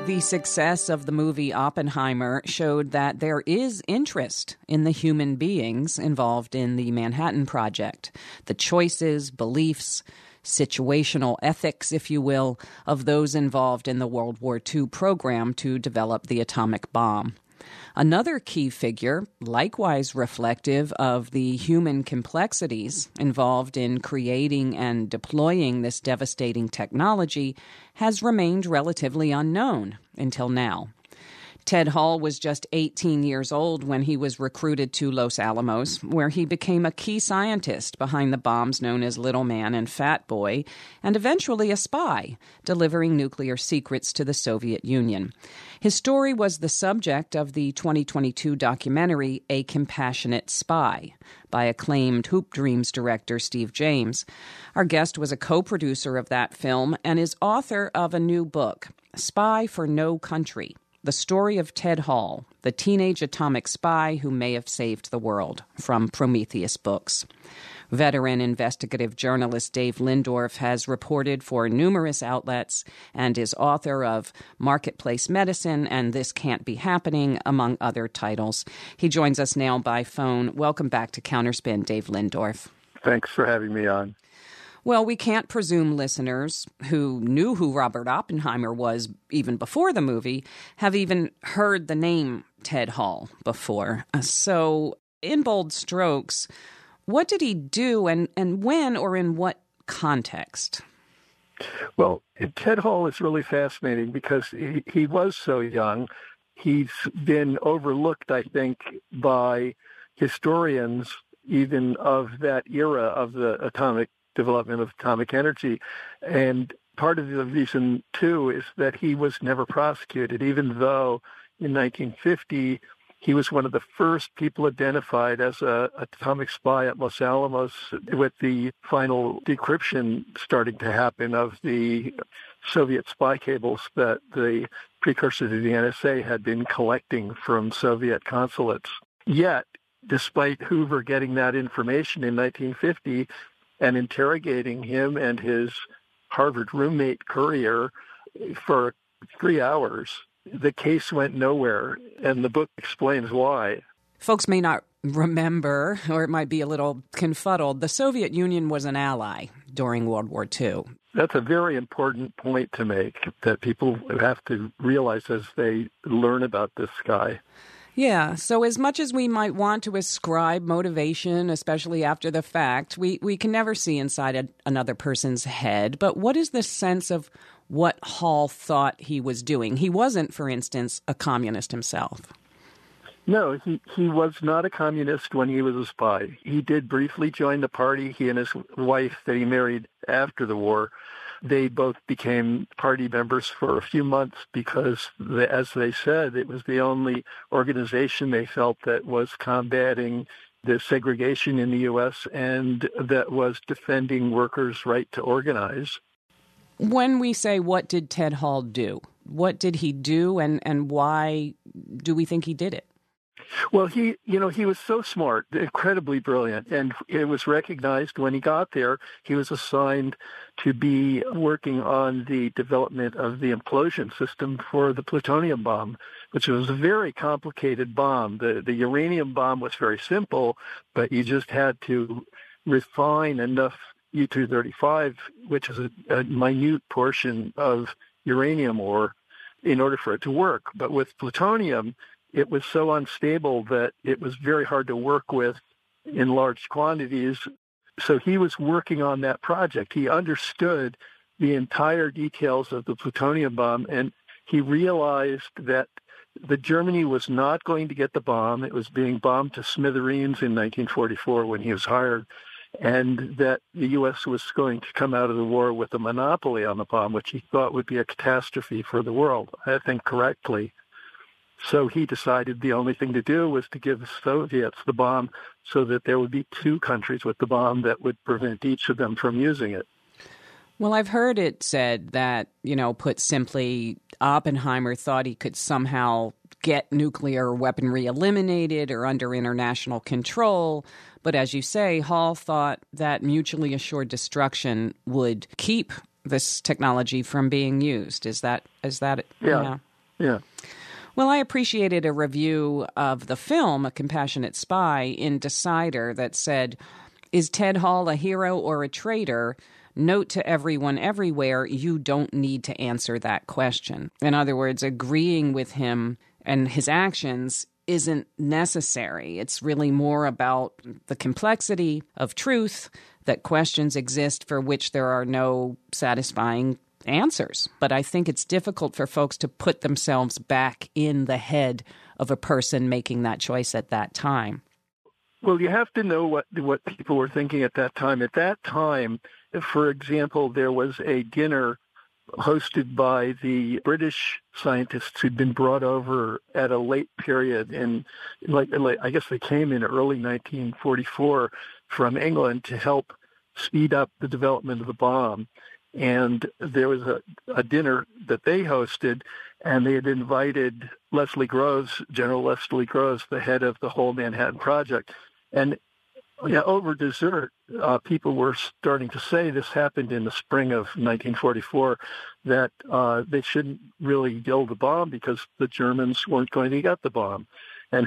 The success of the movie Oppenheimer showed that there is interest in the human beings involved in the Manhattan Project, the choices, beliefs, situational ethics, if you will, of those involved in the World War II program to develop the atomic bomb. Another key figure, likewise reflective of the human complexities involved in creating and deploying this devastating technology, has remained relatively unknown until now. Ted Hall was just 18 years old when he was recruited to Los Alamos, where he became a key scientist behind the bombs known as Little Man and Fat Boy, and eventually a spy, delivering nuclear secrets to the Soviet Union. His story was the subject of the 2022 documentary A Compassionate Spy by acclaimed Hoop Dreams director Steve James. Our guest was a co-producer of that film and is author of a new book, Spy for No Country: The Story of Ted Hall, the teenage atomic spy who may have saved the world, from Prometheus Books. Veteran investigative journalist Dave Lindorf has reported for numerous outlets and is author of Marketplace Medicine and This Can't Be Happening, among other titles. He joins us now by phone. Welcome back to Counterspin, Dave Lindorf. Thanks for having me on. Well, we can't presume listeners who knew who Robert Oppenheimer was even before the movie have even heard the name Ted Hall before. So, in bold strokes, what did he do and when or in what context? Well, Ted Hall is really fascinating because he was so young. He's been overlooked, I think, by historians even of that era of the development of atomic energy. And part of the reason, too, is that he was never prosecuted, even though in 1950 he was one of the first people identified as an atomic spy at Los Alamos, with the final decryption starting to happen of the Soviet spy cables that the precursor to the NSA had been collecting from Soviet consulates. Yet, despite Hoover getting that information in 1950, and interrogating him and his Harvard roommate Currier for 3 hours, the case went nowhere, and the book explains why. Folks may not remember, or it might be a little confuddled, the Soviet Union was an ally during World War II. That's a very important point to make, that people have to realize as they learn about this guy. Yeah, so as much as we might want to ascribe motivation, especially after the fact, we can never see inside another person's head. But what is the sense of what Hall thought he was doing? He wasn't, for instance, a communist himself. No, he was not a communist when he was a spy. He did briefly join the party. He and his wife that he married after the war, they both became party members for a few months because, as they said, it was the only organization they felt that was combating the segregation in the U.S. and that was defending workers' right to organize. When we say, what did Ted Hall do? What did he do, and why do we think he did it? Well, he was so smart, incredibly brilliant, and it was recognized when he got there. He was assigned to be working on the development of the implosion system for the plutonium bomb, which was a very complicated bomb. The uranium bomb was very simple, but you just had to refine enough U-235, which is a minute portion of uranium ore, in order for it to work. But with plutonium, it was so unstable that it was very hard to work with in large quantities. So he was working on that project. He understood the entire details of the plutonium bomb, and he realized that Germany was not going to get the bomb. It was being bombed to smithereens in 1944 when he was hired, and that the U.S. was going to come out of the war with a monopoly on the bomb, which he thought would be a catastrophe for the world, I think correctly. So he decided the only thing to do was to give the Soviets the bomb so that there would be two countries with the bomb that would prevent each of them from using it. Well, I've heard it said that, put simply, Oppenheimer thought he could somehow get nuclear weaponry eliminated or under international control. But as you say, Hall thought that mutually assured destruction would keep this technology from being used. Is that Yeah. Yeah. Well, I appreciated a review of the film, A Compassionate Spy, in Decider that said, "Is Ted Hall a hero or a traitor? Note to everyone everywhere, you don't need to answer that question." In other words, agreeing with him and his actions isn't necessary. It's really more about the complexity of truth, that questions exist for which there are no satisfying answers. But I think it's difficult for folks to put themselves back in the head of a person making that choice at that time. Well, you have to know what people were thinking at that time. At that time, for example, there was a dinner hosted by the British scientists who'd been brought over at a late period in, I guess they came in early 1944 from England to help speed up the development of the bomb. And there was a dinner that they hosted, and they had invited Leslie Groves, General Leslie Groves, the head of the whole Manhattan Project. And over dessert, people were starting to say, this happened in the spring of 1944, that they shouldn't really build the bomb because the Germans weren't going to get the bomb. And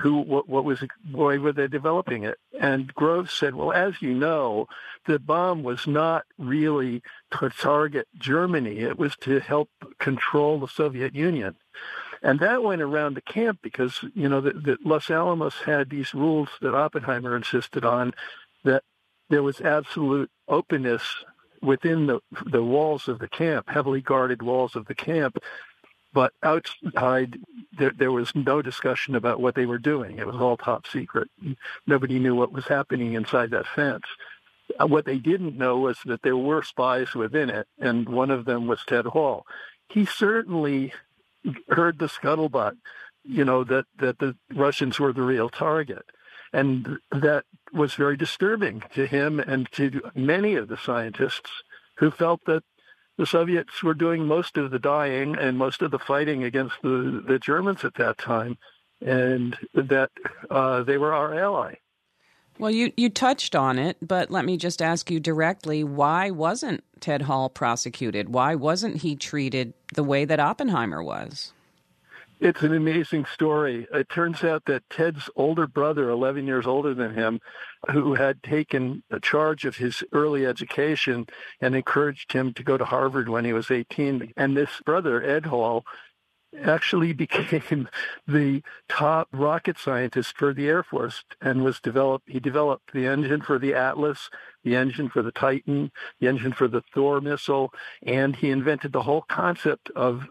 why were they developing it? And Groves said, well, as you know, the bomb was not really to target Germany. It was to help control the Soviet Union. And that went around the camp because, the Los Alamos had these rules that Oppenheimer insisted on, that there was absolute openness within the walls of the camp, heavily guarded walls of the camp. But outside, there was no discussion about what they were doing. It was all top secret. Nobody knew what was happening inside that fence. What they didn't know was that there were spies within it, and one of them was Ted Hall. He certainly heard the scuttlebutt, that the Russians were the real target. And that was very disturbing to him and to many of the scientists who felt that the Soviets were doing most of the dying and most of the fighting against the Germans at that time, and that they were our ally. Well, you touched on it, but let me just ask you directly, why wasn't Ted Hall prosecuted? Why wasn't he treated the way that Oppenheimer was? It's an amazing story. It turns out that Ted's older brother, 11 years older than him, who had taken charge of his early education and encouraged him to go to Harvard when he was 18, and this brother, Ed Hall, actually became the top rocket scientist for the Air Force and he developed the engine for the Atlas, the engine for the Titan, the engine for the Thor missile, and he invented the whole concept of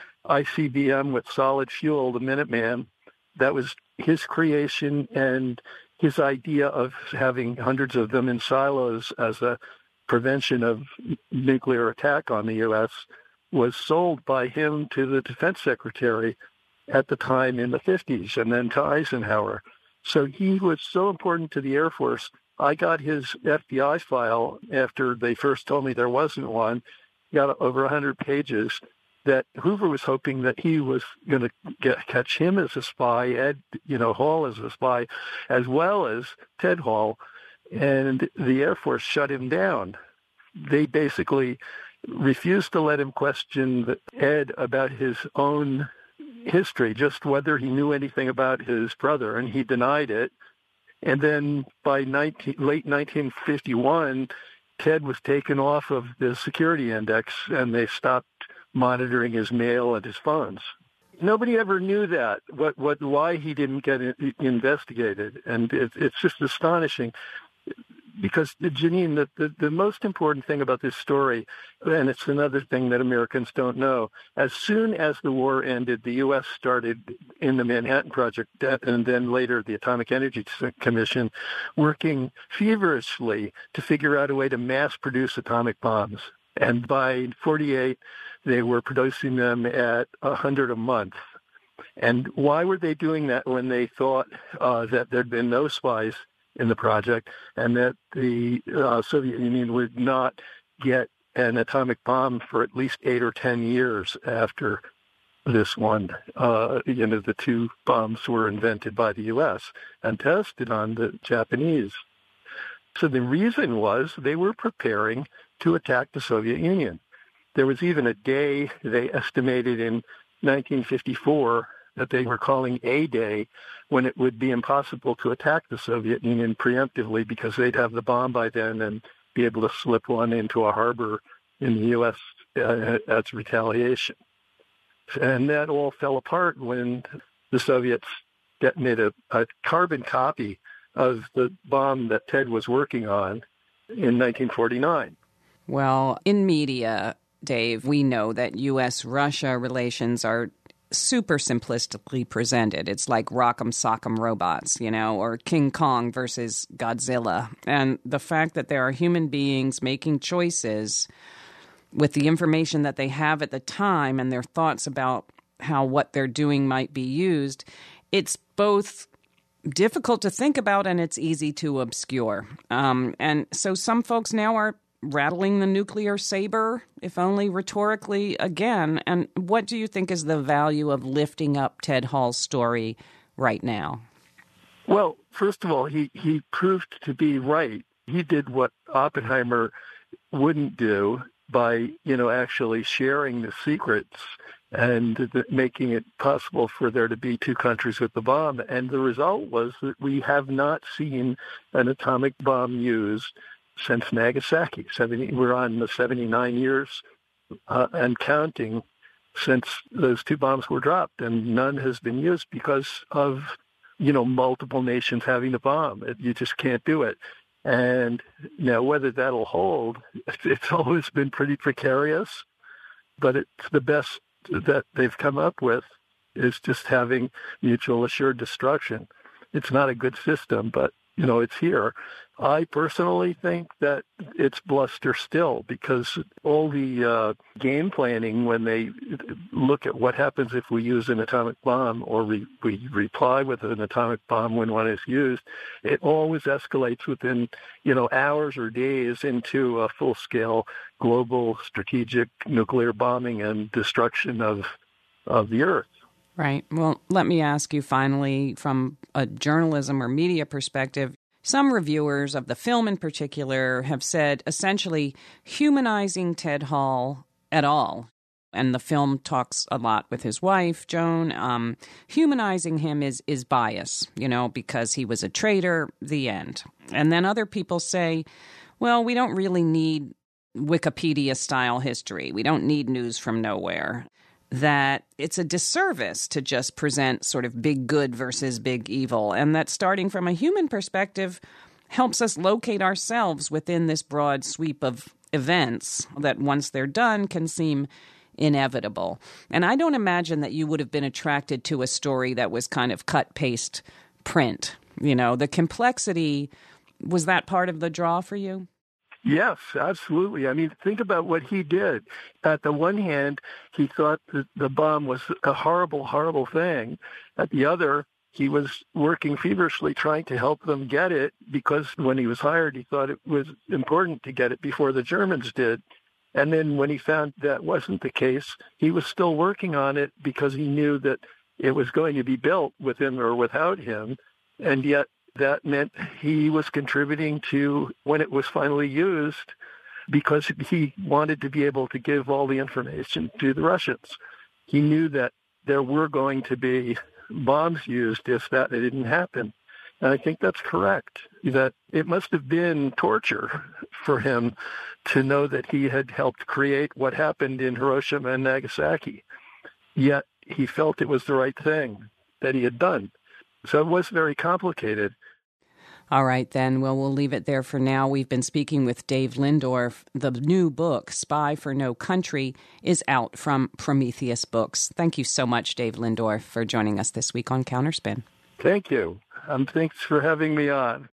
ICBM with solid fuel, the Minuteman. That was his creation, and his idea of having hundreds of them in silos as a prevention of nuclear attack on the U.S. was sold by him to the defense secretary at the time in the 50s and then to Eisenhower. So he was so important to the Air Force. I got his FBI file after they first told me there wasn't one, got over 100 pages, that Hoover was hoping that he was going to catch him as a spy, Ed, Hall as a spy, as well as Ted Hall, and the Air Force shut him down. They basically refused to let him question Ed about his own history, just whether he knew anything about his brother, and he denied it. And then by late 1951, Ted was taken off of the security index, and they stopped monitoring his mail and his phones. Nobody ever knew that, why he didn't get investigated. And it's just astonishing because, Janine, the most important thing about this story, and it's another thing that Americans don't know, as soon as the war ended, the U.S. started in the Manhattan Project and then later the Atomic Energy Commission working feverishly to figure out a way to mass produce atomic bombs. And by 1948, they were producing them at 100 a month. And why were they doing that when they thought that there'd been no spies in the project and that the Soviet Union would not get an atomic bomb for at least 8 or 10 years after this one? The two bombs were invented by the U.S. and tested on the Japanese. So the reason was they were preparing to attack the Soviet Union. There was even a day they estimated in 1954 that they were calling A-Day, when it would be impossible to attack the Soviet Union preemptively because they'd have the bomb by then and be able to slip one into a harbor in the U.S. As retaliation. And that all fell apart when the Soviets detonated a carbon copy of the bomb that Ted was working on in 1949. Well, in media, Dave, we know that U.S.-Russia relations are super simplistically presented. It's like Rock'em Sock'em Robots, or King Kong versus Godzilla. And the fact that there are human beings making choices with the information that they have at the time and their thoughts about how what they're doing might be used, it's both difficult to think about and it's easy to obscure. And so some folks now are rattling the nuclear saber, if only rhetorically, again. And what do you think is the value of lifting up Ted Hall's story right now? Well, first of all, he proved to be right. He did what Oppenheimer wouldn't do by, actually sharing the secrets and making it possible for there to be two countries with the bomb. And the result was that we have not seen an atomic bomb used since Nagasaki. We're on the 79 years and counting since those two bombs were dropped, and none has been used because of, multiple nations having the bomb. You just can't do it. And now whether that'll hold, it's always been pretty precarious, but it's the best that they've come up with is just having mutual assured destruction. It's not a good system, but it's here. I personally think that it's bluster still, because all the game planning when they look at what happens if we use an atomic bomb or we reply with an atomic bomb when one is used, it always escalates within, hours or days into a full-scale global strategic nuclear bombing and destruction of the Earth. Right. Well, let me ask you finally, from a journalism or media perspective, some reviewers of the film in particular have said essentially humanizing Ted Hall at all, and the film talks a lot with his wife, Joan, humanizing him is bias, because he was a traitor, the end. And then other people say, well, we don't really need Wikipedia-style history. We don't need news from nowhere. That it's a disservice to just present sort of big good versus big evil, and that starting from a human perspective helps us locate ourselves within this broad sweep of events that once they're done can seem inevitable. And I don't imagine that you would have been attracted to a story that was kind of cut-paste print. The complexity, was that part of the draw for you? Yes, absolutely. I mean, think about what he did. At the one hand, he thought that the bomb was a horrible, horrible thing. At the other, he was working feverishly trying to help them get it, because when he was hired, he thought it was important to get it before the Germans did. And then when he found that wasn't the case, he was still working on it because he knew that it was going to be built with him or without him. And yet, that meant he was contributing to when it was finally used, because he wanted to be able to give all the information to the Russians. He knew that there were going to be bombs used if that didn't happen. And I think that's correct, that it must have been torture for him to know that he had helped create what happened in Hiroshima and Nagasaki. Yet he felt it was the right thing that he had done. So it was very complicated. All right, then. Well, we'll leave it there for now. We've been speaking with Dave Lindorff. The new book, Spy for No Country, is out from Prometheus Books. Thank you so much, Dave Lindorff, for joining us this week on Counterspin. Thank you. Thanks for having me on.